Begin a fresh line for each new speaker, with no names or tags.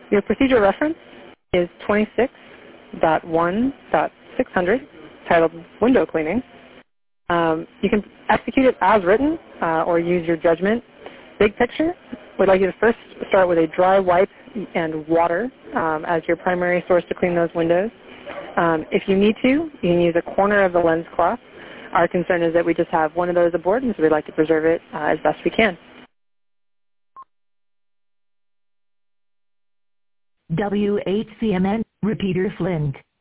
Your procedure reference is 26.1.600, titled Window Cleaning. You can execute it as written or use your judgment. Big picture, we'd like you to first start with a dry wipe and water as your primary source to clean those windows. If you need to, you can use a corner of the lens cloth. Our concern is that we just have one of those aboard, and so we'd like to preserve it as best we can.
WHCMN, Repeater Flint.